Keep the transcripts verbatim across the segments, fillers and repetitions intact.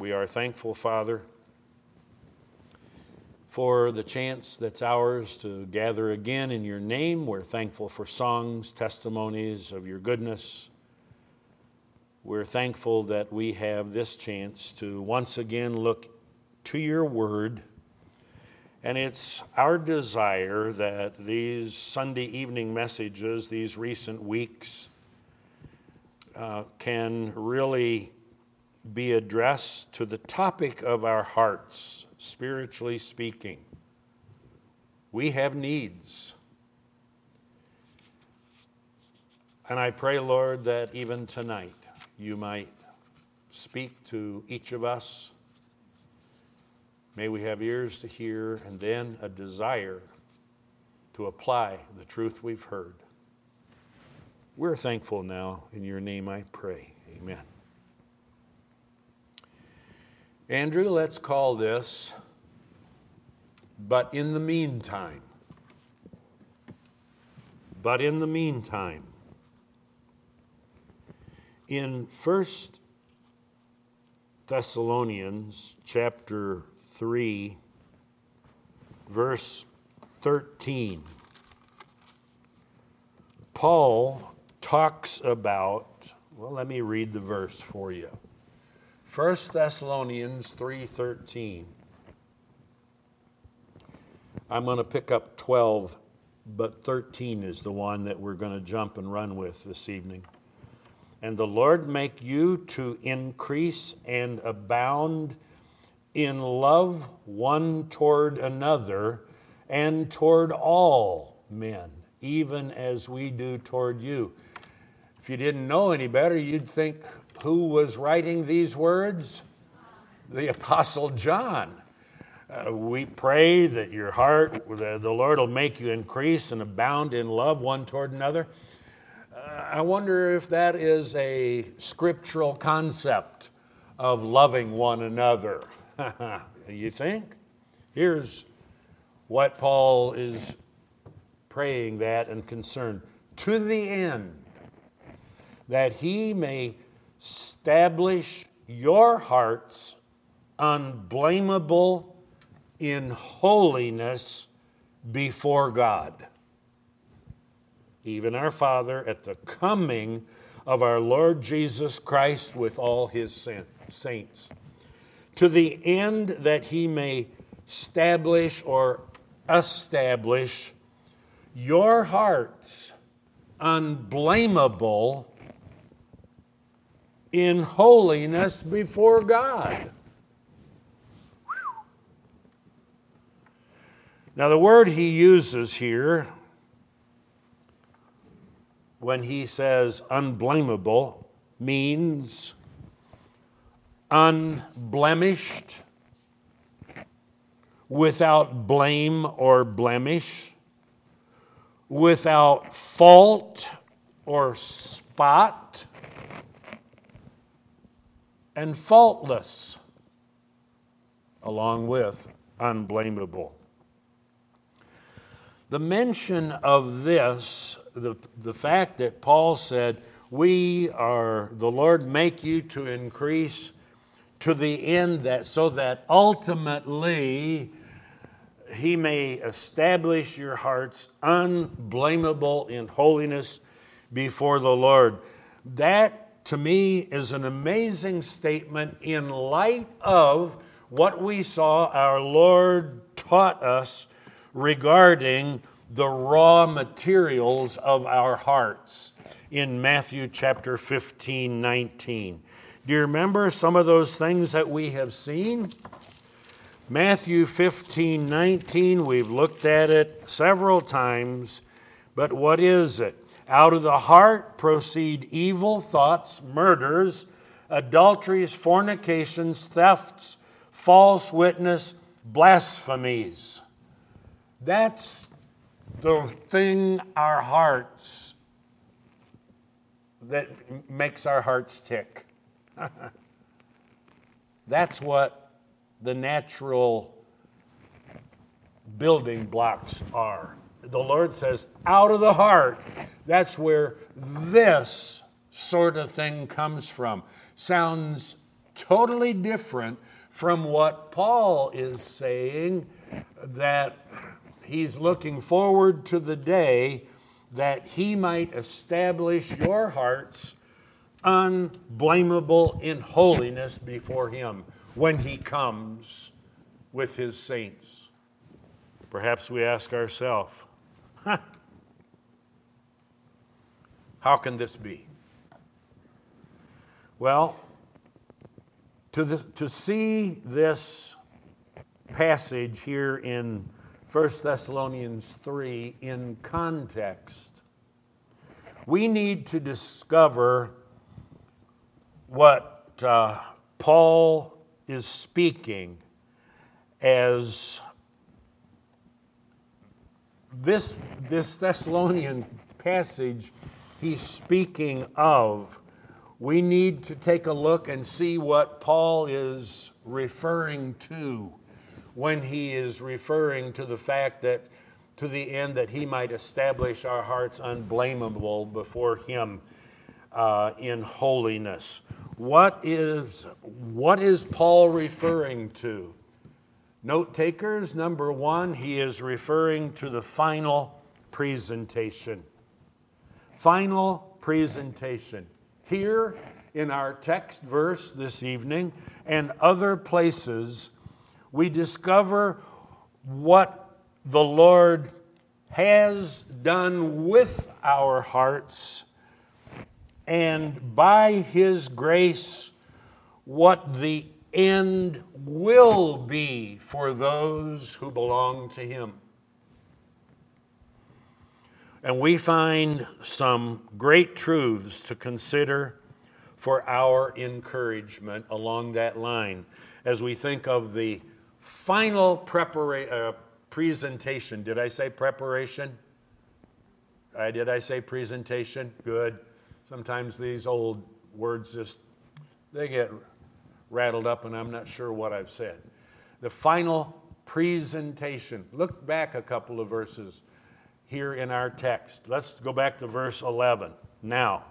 We are thankful, Father, for the chance that's ours to gather again in your name. We're thankful for songs, testimonies of your goodness. We're thankful that we have this chance to once again look to your word. And it's our desire that these Sunday evening messages, these recent weeks, uh, can really be addressed to the topic of our hearts, spiritually speaking. We have needs. And I pray, Lord, that even tonight you might speak to each of us. May we have ears to hear and then a desire to apply the truth we've heard. We're thankful now. In your name I pray. Amen. Andrew, let's call this, But in the Meantime. But in the meantime. In First Thessalonians chapter three, verse thirteen, Paul talks about, well, let me read the verse for you. First Thessalonians three thirteen. I'm going to pick up twelve, but thirteen is the one that we're going to jump and run with this evening. And the Lord make you to increase and abound in love one toward another and toward all men, even as we do toward you. If you didn't know any better, you'd think, who was writing these words? The Apostle John. Uh, we pray that your heart, the, the Lord will make you increase and abound in love one toward another. Uh, I wonder if that is a scriptural concept of loving one another. You think? Here's what Paul is praying that and concerned. To the end that he may establish your hearts unblameable in holiness before God, even our Father, at the coming of our Lord Jesus Christ with all his saints, to the end that he may establish or establish your hearts unblameable in holiness before God. Now, the word he uses here when he says unblameable means unblemished, without blame or blemish, without fault or spot, and faultless, along with unblameable. The mention of this, the, the fact that Paul said, we are, the Lord make you to increase to the end that, so that ultimately he may establish your hearts unblameable in holiness before the Lord. That, to me, is an amazing statement in light of what we saw our Lord taught us regarding the raw materials of our hearts in Matthew chapter fifteen, nineteen. Do you remember some of those things that we have seen? Matthew fifteen, nineteen, we've looked at it several times, but what is it? Out of the heart proceed evil thoughts, murders, adulteries, fornications, thefts, false witness, blasphemies. That's the thing our hearts, that makes our hearts tick. That's what the natural building blocks are. The Lord says, out of the heart, that's where this sort of thing comes from. Sounds totally different from what Paul is saying, that he's looking forward to the day that he might establish your hearts unblameable in holiness before him when he comes with his saints. Perhaps we ask ourselves, huh, how can this be? Well, to, the, to see this passage here in First Thessalonians three in context, we need to discover what uh, Paul is speaking as this, this Thessalonian passage he's speaking of. We need to take a look and see what Paul is referring to when he is referring to the fact that to the end that he might establish our hearts unblameable before him uh, in holiness. What is, what is Paul referring to? Note takers, number one, he is referring to the final presentation. Final presentation. Here in our text verse this evening and other places, we discover what the Lord has done with our hearts, and by his grace, what the end will be for those who belong to him. And we find some great truths to consider for our encouragement along that line as we think of the final prepara- uh, presentation. Did I say preparation? Uh, did I say presentation? Good. Sometimes these old words just, they get rattled up and I'm not sure what I've said. The final presentation. Look back a couple of verses here in our text. Let's go back to verse eleven. Now,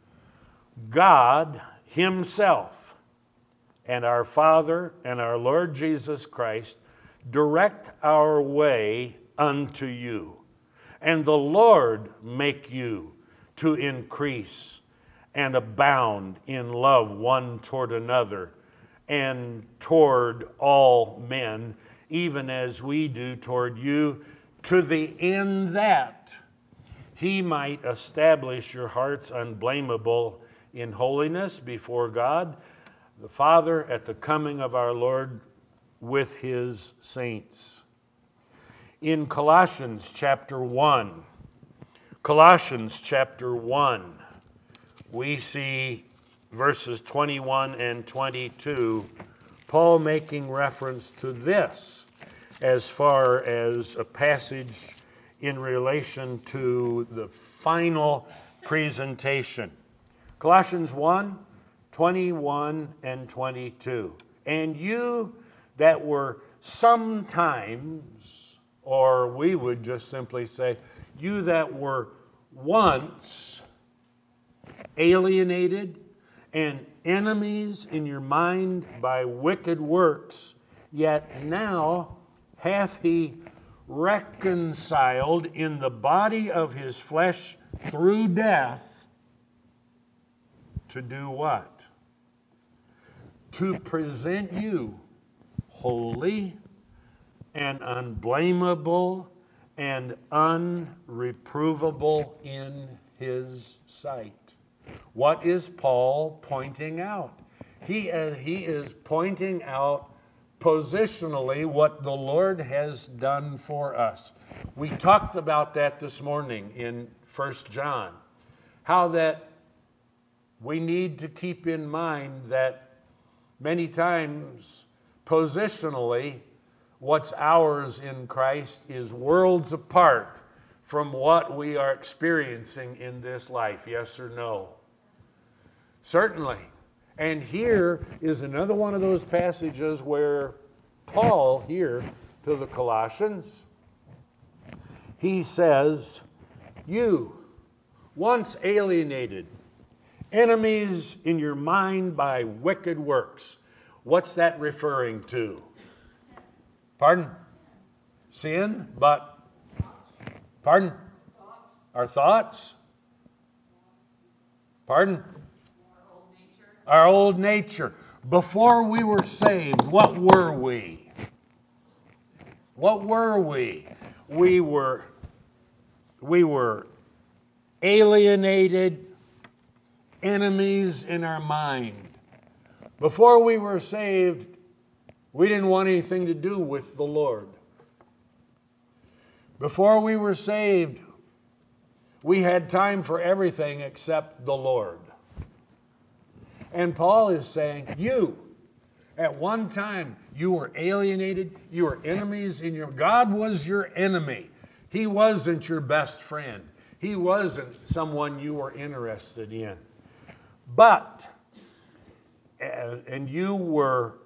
God himself and our Father and our Lord Jesus Christ direct our way unto you, and the Lord make you to increase and abound in love one toward another and toward all men, even as we do toward you, to the end that he might establish your hearts unblameable in holiness before God, the Father, at the coming of our Lord with his saints. In Colossians chapter one, Colossians chapter one, we see verses twenty-one and twenty-two, Paul making reference to this as far as a passage in relation to the final presentation. Colossians one, twenty-one and twenty-two. And you that were sometimes, or we would just simply say, you that were once alienated and enemies in your mind by wicked works, yet now hath he reconciled in the body of his flesh through death, to do what? To present you holy and unblameable and unreprovable in his sight. What is Paul pointing out? He, uh, he is pointing out positionally what the Lord has done for us. We talked about that this morning in First John, how that we need to keep in mind that many times positionally what's ours in Christ is worlds apart from what we are experiencing in this life, yes or no? Certainly. And here is another one of those passages where Paul, here to the Colossians, he says, you, once alienated, enemies in your mind by wicked works. What's that referring to? Pardon? Sin, but, pardon? Our thoughts? Pardon? Our old nature. Our old nature. Before we were saved, what were we? What were we? We were, we were alienated, enemies in our mind. Before we were saved, we didn't want anything to do with the Lord. Before we were saved, we had time for everything except the Lord. And Paul is saying, you, at one time, you were alienated, you were enemies in your, God was your enemy. He wasn't your best friend. He wasn't someone you were interested in. But, and you were,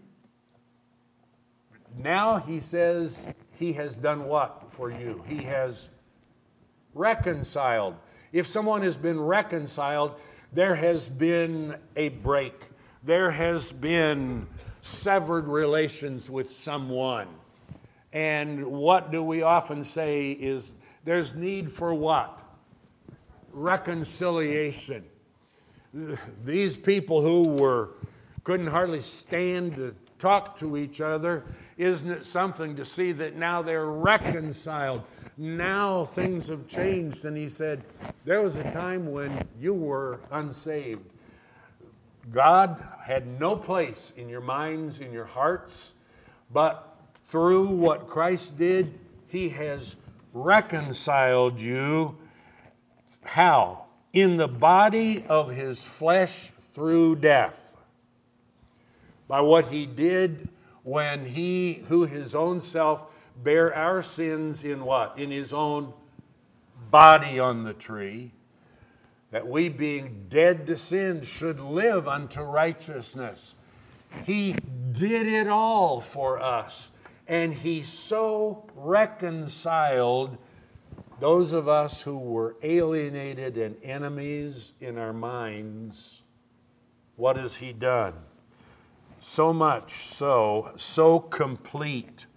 now he says he has done what for you? He has reconciled. If someone has been reconciled, there has been a break. There has been severed relations with someone. And what do we often say is there's need for what? Reconciliation. These people who were couldn't hardly stand to talk to each other, isn't it something to see that now they're reconciled? Now things have changed. And he said, there was a time when you were unsaved. God had no place in your minds, in your hearts, but through what Christ did, he has reconciled you. How? In the body of his flesh through death. By what he did when he, who his own self, bare our sins in what? In his own body on the tree, that we being dead to sin should live unto righteousness. He did it all for us, and he so reconciled those of us who were alienated and enemies in our minds. What has he done? So much so, so complete.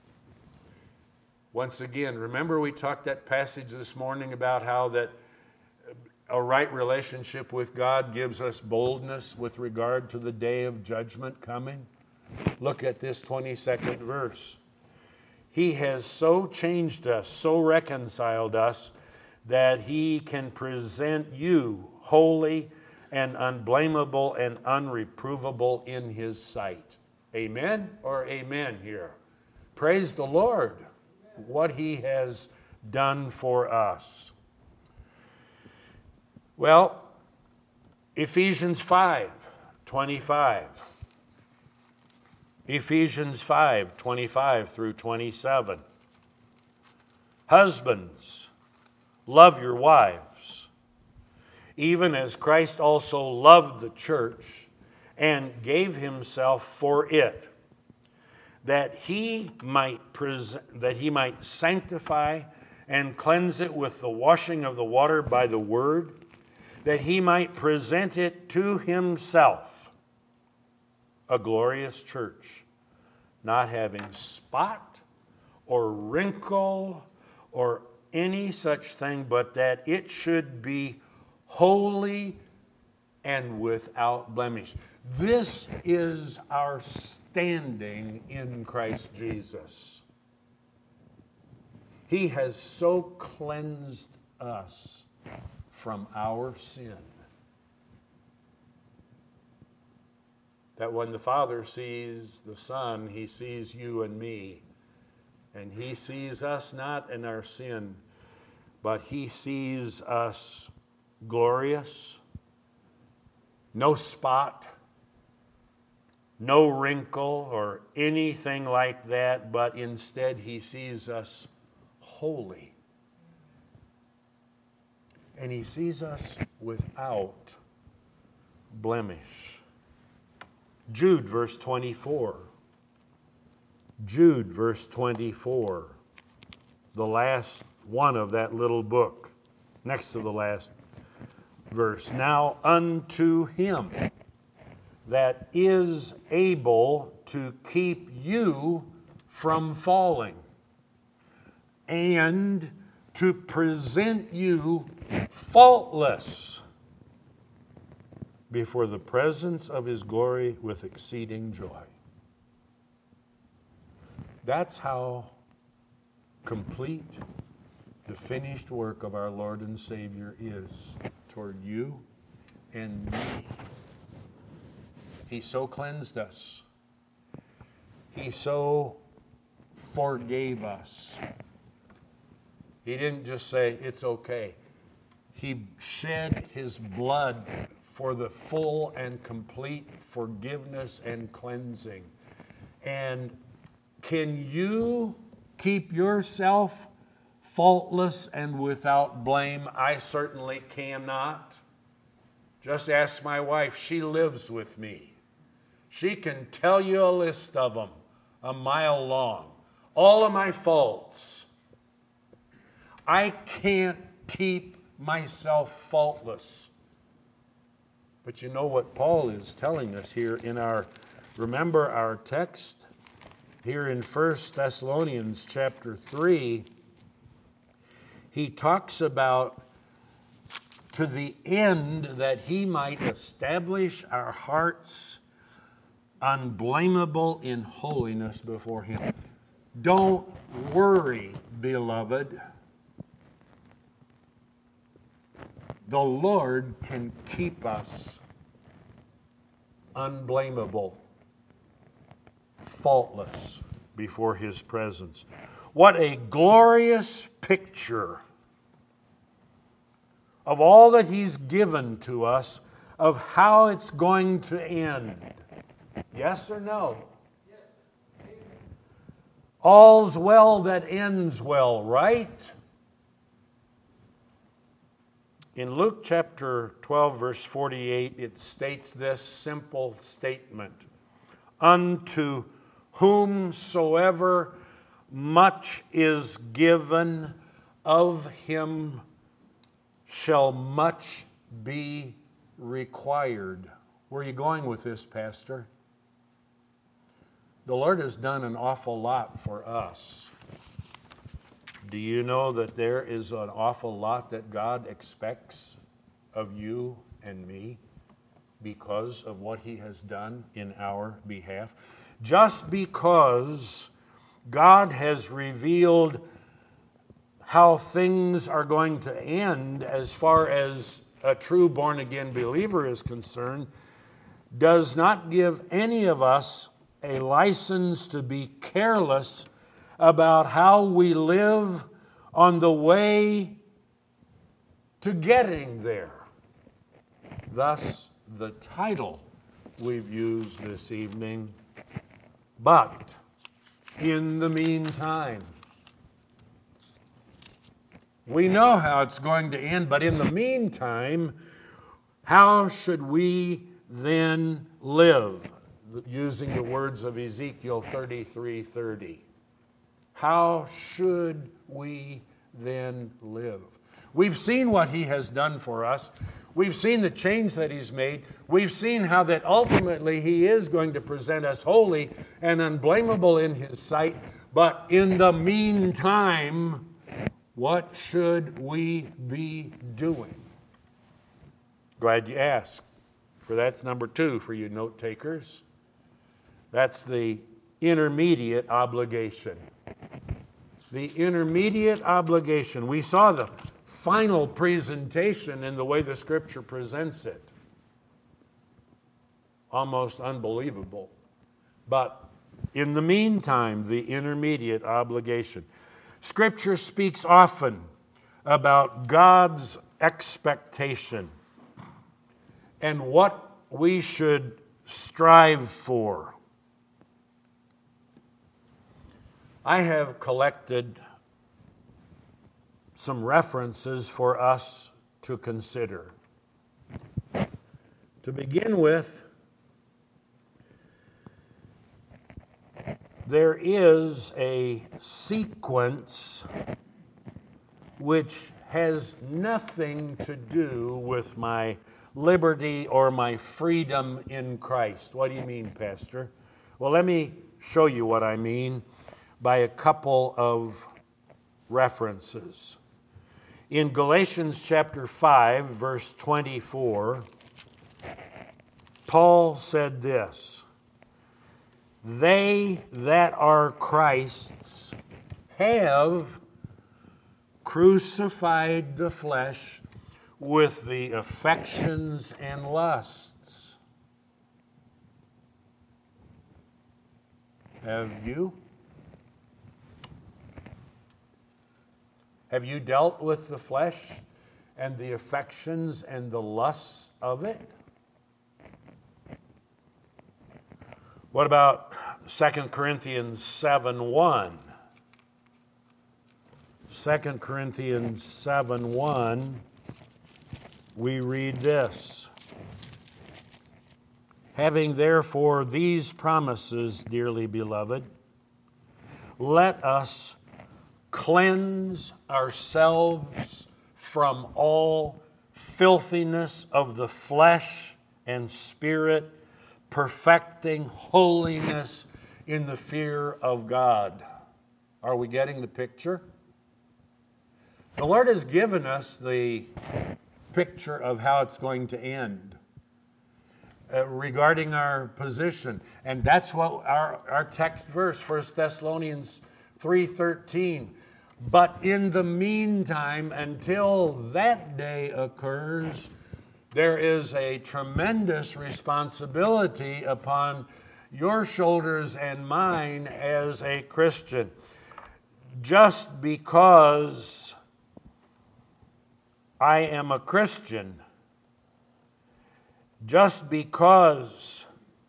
Once again, remember we talked that passage this morning about how that a right relationship with God gives us boldness with regard to the day of judgment coming? Look at this twenty-second verse. He has so changed us, so reconciled us, that he can present you holy and unblameable and unreprovable in his sight. Amen or amen here? Praise the Lord, what he has done for us. Well, Ephesians five twenty-five. Ephesians five twenty-five through twenty-seven. Husbands, love your wives, even as Christ also loved the church and gave himself for it, that he might pres- that he might sanctify and cleanse it with the washing of the water by the word, that he might present it to himself, a glorious church, not having spot or wrinkle or any such thing, but that it should be holy and without blemish. This is our standing in Christ Jesus. He has so cleansed us from our sin that when the Father sees the Son, he sees you and me, and he sees us not in our sin, but he sees us glorious, no spot, no wrinkle or anything like that, but instead he sees us holy. And he sees us without blemish. Jude, verse twenty-four. Jude, verse twenty-four. The last one of that little book, next to the last verse. Now unto him that is able to keep you from falling and to present you faultless before the presence of His glory with exceeding joy. That's how complete the finished work of our Lord and Savior is toward you and me. He so cleansed us. He so forgave us. He didn't just say, it's okay. He shed His blood for the full and complete forgiveness and cleansing. And can you keep yourself faultless and without blame? I certainly cannot. Just ask my wife. She lives with me. She can tell you a list of them, a mile long. All of my faults. I can't keep myself faultless. But you know what Paul is telling us here in our, remember our text? Here in First Thessalonians chapter three, he talks about to the end that he might establish our hearts unblameable in holiness before Him. Don't worry, beloved. The Lord can keep us unblameable, faultless before His presence. What a glorious picture of all that He's given to us, of how it's going to end. Yes or no? All's well that ends well, right? In Luke chapter twelve, verse forty-eight, it states this simple statement: unto whomsoever much is given, of him shall much be required. Where are you going with this, Pastor? The Lord has done an awful lot for us. Do you know that there is an awful lot that God expects of you and me because of what He has done in our behalf? Just because God has revealed how things are going to end as far as a true born-again believer is concerned, does not give any of us a license to be careless about how we live on the way to getting there. Thus, the title we've used this evening, But in the Meantime. We know how it's going to end, but in the meantime, how should we then live? Using the words of Ezekiel thirty-three thirty. How should we then live? We've seen what He has done for us. We've seen the change that He's made. We've seen how that ultimately He is going to present us holy and unblameable in His sight. But in the meantime, what should we be doing? Glad you asked, for that's number two for you note takers. That's the intermediate obligation. The intermediate obligation. We saw the final presentation in the way the Scripture presents it. Almost unbelievable. But in the meantime, the intermediate obligation. Scripture speaks often about God's expectation and what we should strive for. I have collected some references for us to consider. To begin with, there is a sequence which has nothing to do with my liberty or my freedom in Christ. What do you mean, Pastor? Well, let me show you what I mean by a couple of references. In Galatians chapter five, verse twenty-four, Paul said this, "They that are Christ's have crucified the flesh with the affections and lusts." Have you? Have you dealt with the flesh and the affections and the lusts of it? What about Second Corinthians seven one? Second Corinthians seven one, we read this. "Having therefore these promises, dearly beloved, let us cleanse ourselves from all filthiness of the flesh and spirit, perfecting holiness in the fear of God." Are we getting the picture? The Lord has given us the picture of how it's going to end uh, regarding our position. And that's what our, our text verse, First Thessalonians three thirteen. "But in the meantime, until that day occurs, there is a tremendous responsibility upon your shoulders and mine as a Christian. Just because I am a Christian, just because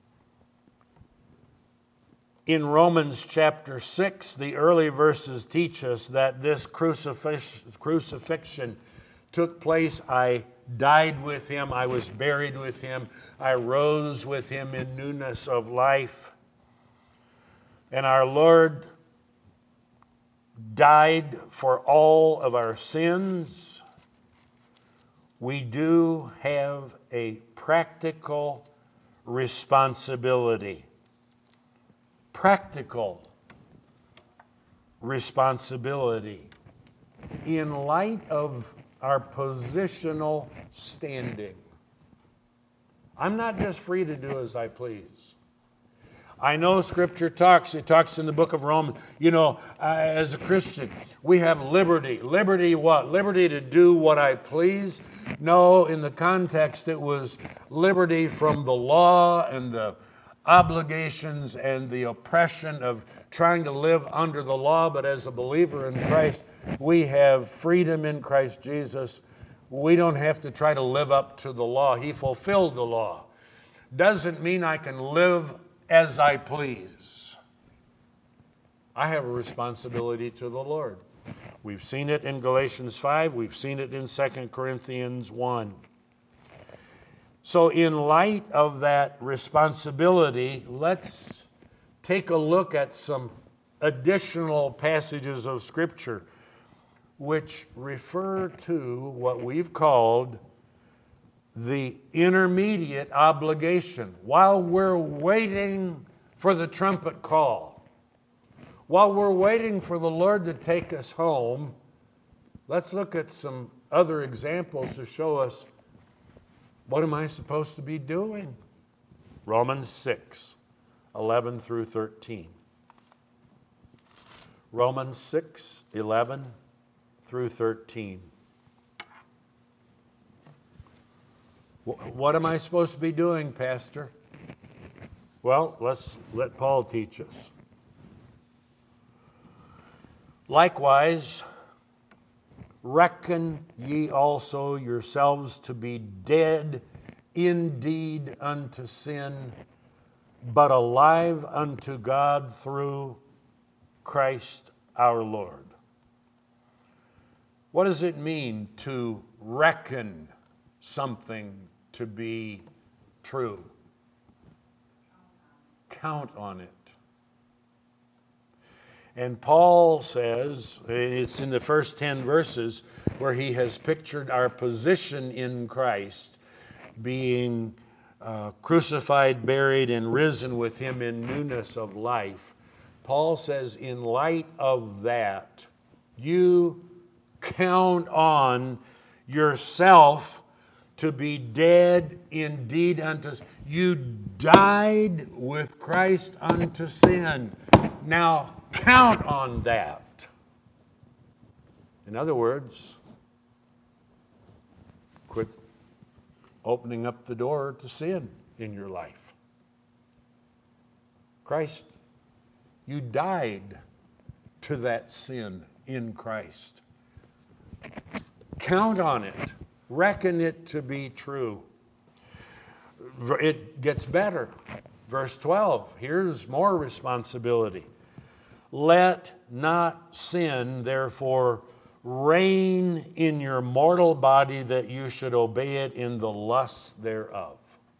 in Romans chapter six, the early verses teach us that this crucifix, crucifixion took place. I died with him, I was buried with him, I rose with him in newness of life. And our Lord died for all of our sins. We do have a practical responsibility. Practical responsibility in light of our positional standing. I'm not just free to do as I please. I know Scripture talks, it talks in the book of Romans, you know, uh, as a Christian, we have liberty. Liberty what? Liberty to do what I please? No, in the context it was liberty from the law and the obligations and the oppression of trying to live under the law, but as a believer in Christ, we have freedom in Christ Jesus. We don't have to try to live up to the law. He fulfilled the law. Doesn't mean I can live as I please. I have a responsibility to the Lord. We've seen it in Galatians five. We've seen it in Second Corinthians one. So in light of that responsibility, let's take a look at some additional passages of Scripture which refer to what we've called the intermediate obligation. While we're waiting for the trumpet call, while we're waiting for the Lord to take us home, let's look at some other examples to show us, what am I supposed to be doing? Romans six, eleven through thirteen. Romans six, eleven through thirteen. What am I supposed to be doing, Pastor? Well, let's let Paul teach us. Likewise, reckon ye also yourselves to be dead indeed unto sin, but alive unto God through Christ our Lord. What does it mean to reckon something to be true? Count on it. And Paul says, it's in the first ten verses where he has pictured our position in Christ. being uh, crucified, buried, and risen with him in newness of life. Paul says, in light of that, you count on yourself to be dead indeed unto sin. You died with Christ unto sin. Now count on that. In other words, quit opening up the door to sin in your life. Christ, you died to that sin in Christ. Count on it. Reckon it to be true. It gets better. Verse twelve, here's more responsibility. Let not sin, therefore, reign in your mortal body, that you should obey it in the lusts thereof.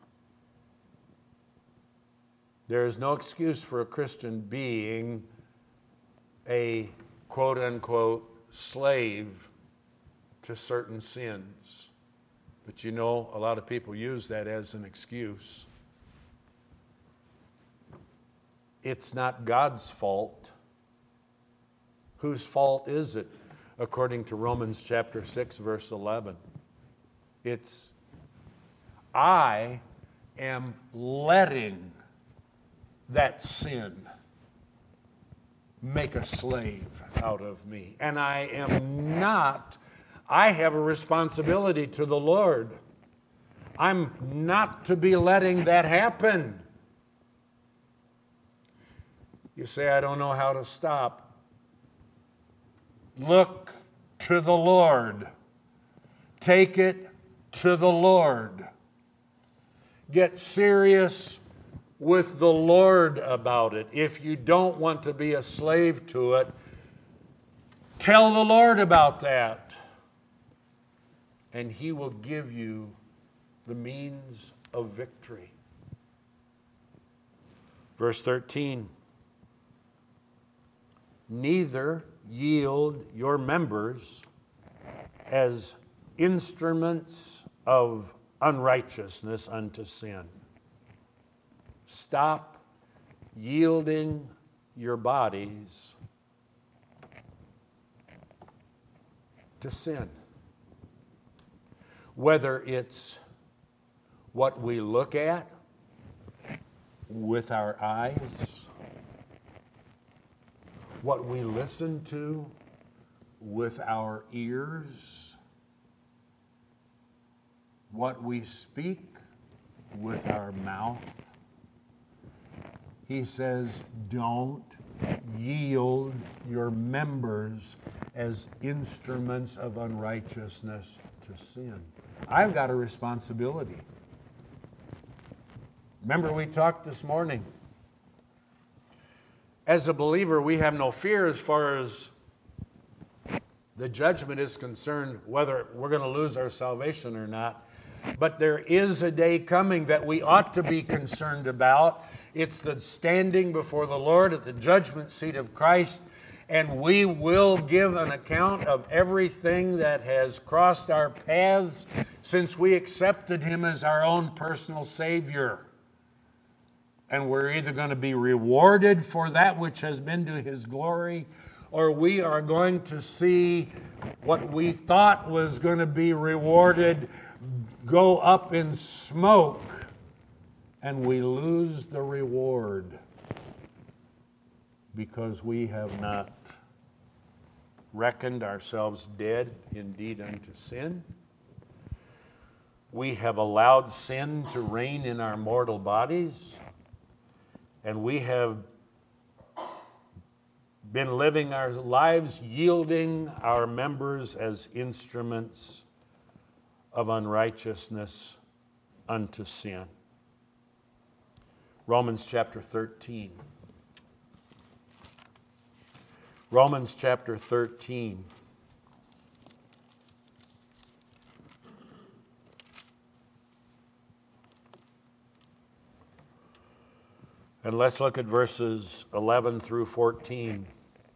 There is no excuse for a Christian being a quote-unquote slave to certain sins. But you know, a lot of people use that as an excuse. It's not God's fault. Whose fault is it? According to Romans chapter six, verse eleven. It's, I am letting that sin make a slave out of me. And I am not, I have a responsibility to the Lord. I'm not to be letting that happen. You say, I don't know how to stop. Look to the Lord. Take it to the Lord. Get serious with the Lord about it. If you don't want to be a slave to it, tell the Lord about that. And He will give you the means of victory. Verse thirteen. Neither yield your members as instruments of unrighteousness unto sin. Stop yielding your bodies to sin. Whether it's what we look at with our eyes, what we listen to with our ears, what we speak with our mouth. He says, don't yield your members as instruments of unrighteousness to sin. I've got a responsibility. Remember, we talked this morning. As a believer, we have no fear as far as the judgment is concerned, whether we're going to lose our salvation or not. But there is a day coming that we ought to be concerned about. It's the standing before the Lord at the judgment seat of Christ, and we will give an account of everything that has crossed our paths since we accepted Him as our own personal Savior. And we're either going to be rewarded for that which has been to His glory, or we are going to see what we thought was going to be rewarded go up in smoke, and we lose the reward because we have not reckoned ourselves dead indeed unto sin. We have allowed sin to reign in our mortal bodies. And we have been living our lives yielding our members as instruments of unrighteousness unto sin. Romans chapter thirteen. Romans chapter thirteen. And let's look at verses eleven through fourteen.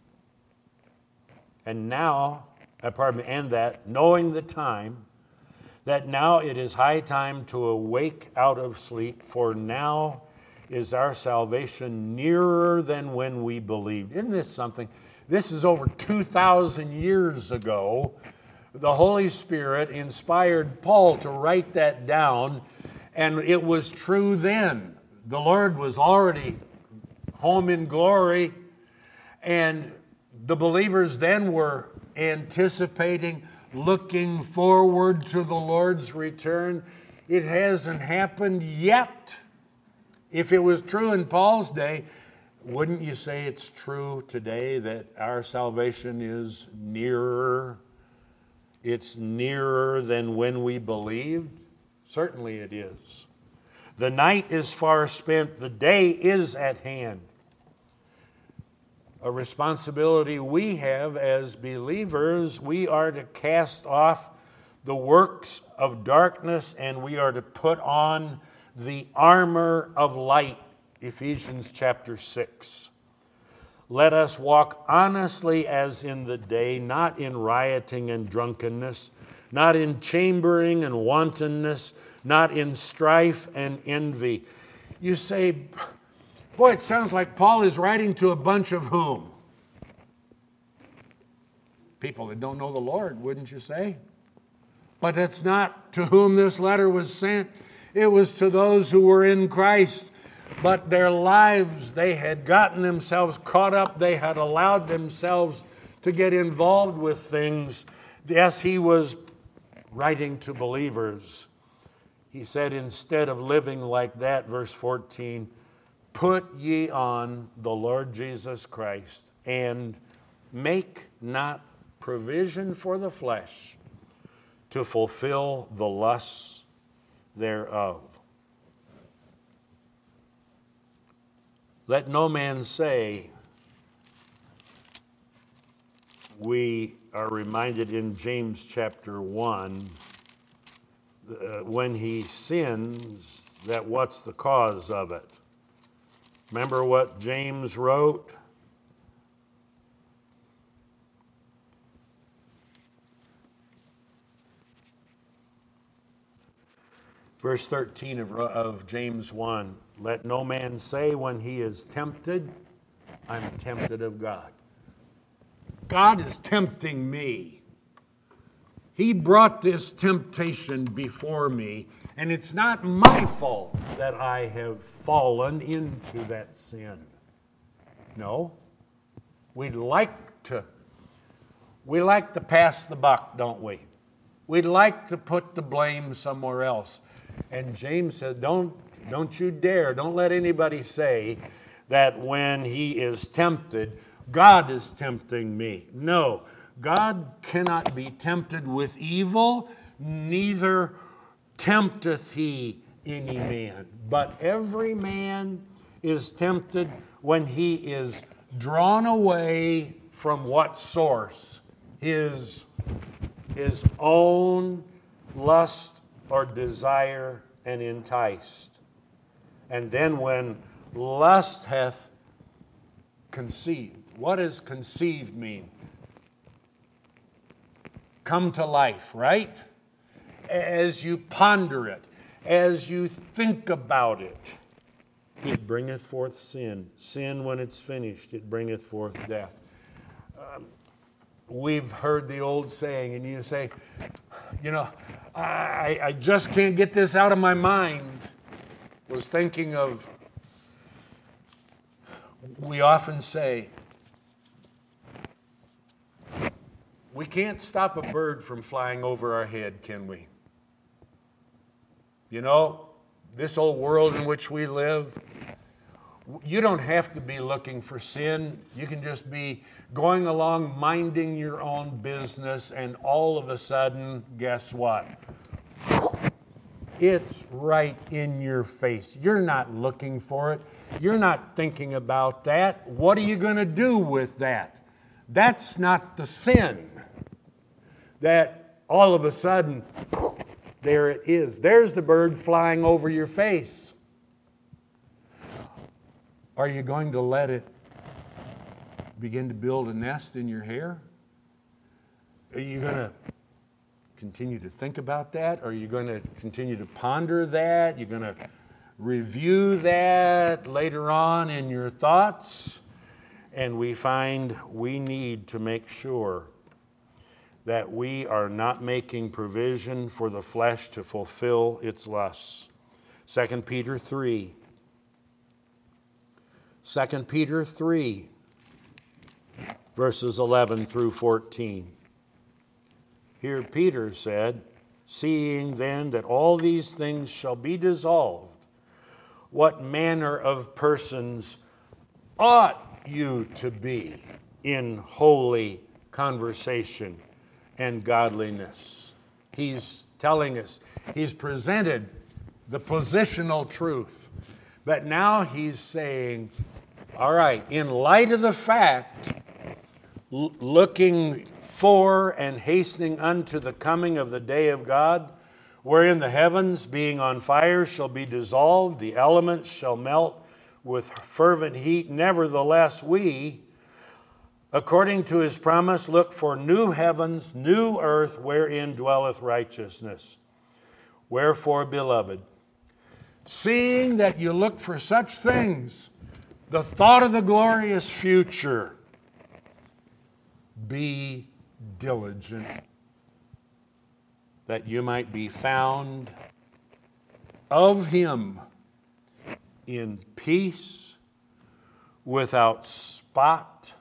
And now, uh, pardon me, and that, knowing the time, that now it is high time to awake out of sleep, for now is our salvation nearer than when we believed. Isn't this something? This is over two thousand years ago. The Holy Spirit inspired Paul to write that down, and it was true then. The Lord was already home in glory, and the believers then were anticipating, looking forward to the Lord's return. It hasn't happened yet. If it was true in Paul's day, wouldn't you say it's true today that our salvation is nearer? It's nearer than when we believed? Certainly it is. The night is far spent, the day is at hand. A responsibility we have as believers, we are to cast off the works of darkness and we are to put on the armor of light, Ephesians chapter six. Let us walk honestly as in the day, not in rioting and drunkenness, not in chambering and wantonness, not in strife and envy. You say, boy, it sounds like Paul is writing to a bunch of whom? People that don't know the Lord, wouldn't you say? But that's not to whom this letter was sent. It was to those who were in Christ, but their lives, they had gotten themselves caught up. They had allowed themselves to get involved with things. Yes, he was writing to believers. He said, instead of living like that, verse fourteen, put ye on the Lord Jesus Christ and make not provision for the flesh to fulfill the lusts thereof. Let no man say, we are reminded in James chapter one, uh, when he sins, that what's the cause of it? Remember what James wrote? Verse thirteen of, of James one, let no man say when he is tempted, I'm tempted of God. God is tempting me. He brought this temptation before me, and it's not my fault that I have fallen into that sin. No. We'd like to, we like to pass the buck, don't we? We'd like to put the blame somewhere else. And James said, don't, don't you dare, don't let anybody say that when he is tempted, God is tempting me. No, God cannot be tempted with evil, neither tempteth he any man. But every man is tempted when he is drawn away from what source? His, his own lust or desire and enticed. And then when lust hath conceived. What does conceived mean? Come to life, right? As you ponder it, as you think about it, it bringeth forth sin. Sin, when it's finished, it bringeth forth death. Um, we've heard the old saying, and you say, you know, I, I just can't get this out of my mind. Was thinking of, we often say, we can't stop a bird from flying over our head, can we? You know, this old world in which we live, you don't have to be looking for sin. You can just be going along, minding your own business, and all of a sudden, guess what? It's right in your face. You're not looking for it. You're not thinking about that. What are you going to do with that? That's not the sin. That all of a sudden, there it is. There's the bird flying over your face. Are you going to let it begin to build a nest in your hair? Are you going to continue to think about that? Are you going to continue to ponder that? You're going to review that later on in your thoughts? And we find we need to make sure that we are not making provision for the flesh to fulfill its lusts. Second Peter three. Second Peter three, verses eleven through fourteen. Here Peter said, "Seeing then that all these things shall be dissolved, what manner of persons ought you to be in holy conversation and godliness?" He's telling us, he's presented the positional truth. But now he's saying, all right, in light of the fact, l- looking for and hastening unto the coming of the day of God, wherein the heavens, being on fire, shall be dissolved, the elements shall melt with fervent heat. Nevertheless, we, according to his promise, look for new heavens, new earth, wherein dwelleth righteousness. Wherefore, beloved, seeing that you look for such things, the thought of the glorious future, be diligent, that you might be found of him in peace, without spot,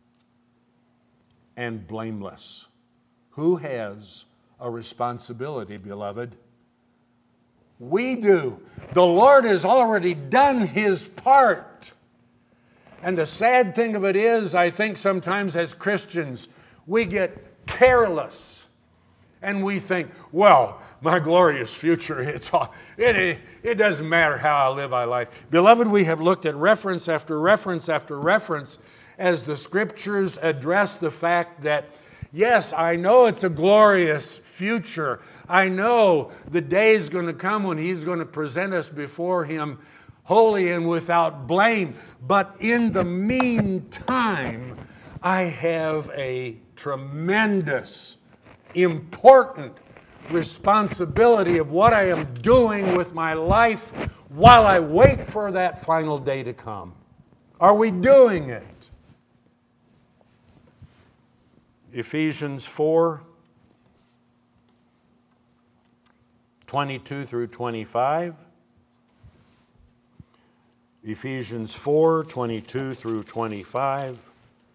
and blameless. Who has a responsibility, beloved? We do. The Lord has already done his part. And the sad thing of it is, I think sometimes as Christians, we get careless. And we think, well, my glorious future, it's all, it, it doesn't matter how I live my life. Beloved, we have looked at reference after reference after reference as the Scriptures address the fact that, yes, I know it's a glorious future. I know the day is going to come when he's going to present us before him holy and without blame. But in the meantime, I have a tremendous, important responsibility of what I am doing with my life while I wait for that final day to come. Are we doing it? Ephesians four, twenty-two through twenty-five. Ephesians four, twenty-two through twenty-five.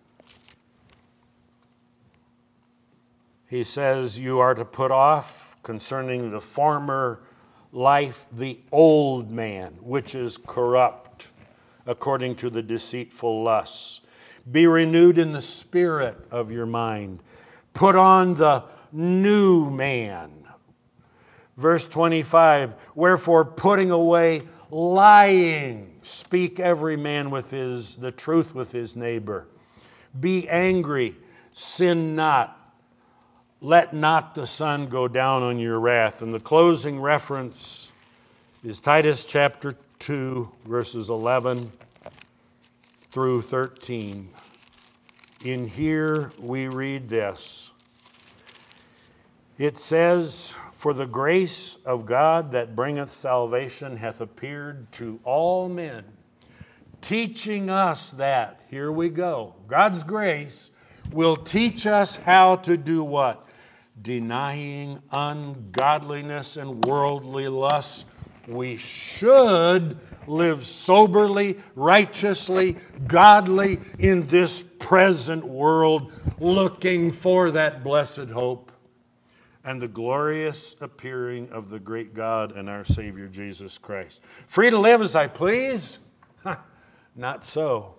He says, you are to put off concerning the former life the old man, which is corrupt, according to the deceitful lusts. Be renewed in the spirit of your mind. Put on the new man. Verse twenty-five, wherefore putting away lying, speak every man with his the truth with his neighbor. Be angry, sin not. Let not the sun go down on your wrath. And the closing reference is Titus chapter two, verses eleven through thirteen. In here we read this. It says, for the grace of God that bringeth salvation hath appeared to all men, teaching us that, here we go, God's grace will teach us how to do what? Denying ungodliness and worldly lusts, we should live soberly, righteously, godly in this present world, looking for that blessed hope and the glorious appearing of the great God and our Savior Jesus Christ. Free to live as I please? Not so.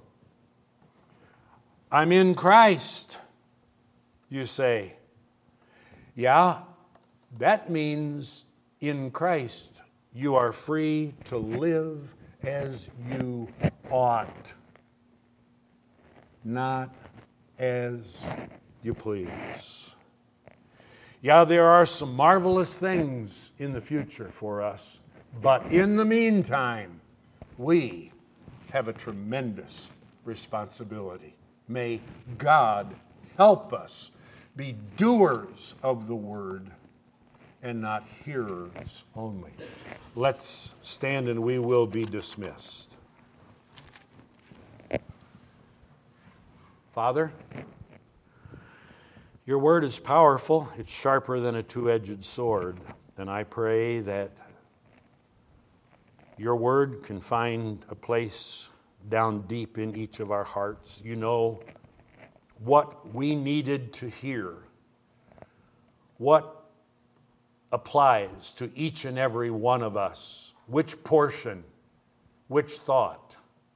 I'm in Christ, you say. Yeah, that means in Christ you are free to live as you ought, not as you please. Yeah, there are some marvelous things in the future for us, but in the meantime, we have a tremendous responsibility. May God help us be doers of the word and not hearers only. Let's stand and we will be dismissed. Father, your word is powerful. It's sharper than a two-edged sword. And I pray that your word can find a place down deep in each of our hearts. You know what we needed to hear, what applies to each and every one of us, which portion, which thought.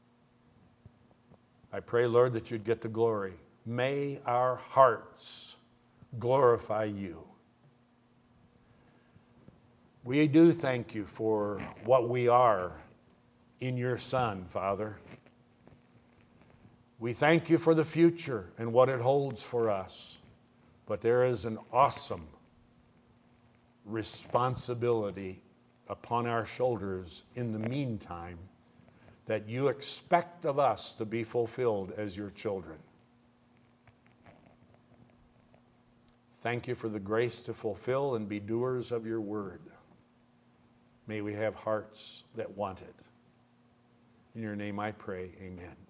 I pray, Lord, that you'd get the glory. May our hearts glorify you. We do thank you for what we are in your Son, Father. We thank you for the future and what it holds for us. But there is an awesome responsibility upon our shoulders in the meantime that you expect of us to be fulfilled as your children. Thank you for the grace to fulfill and be doers of your word. May we have hearts that want it. In your name I pray, amen.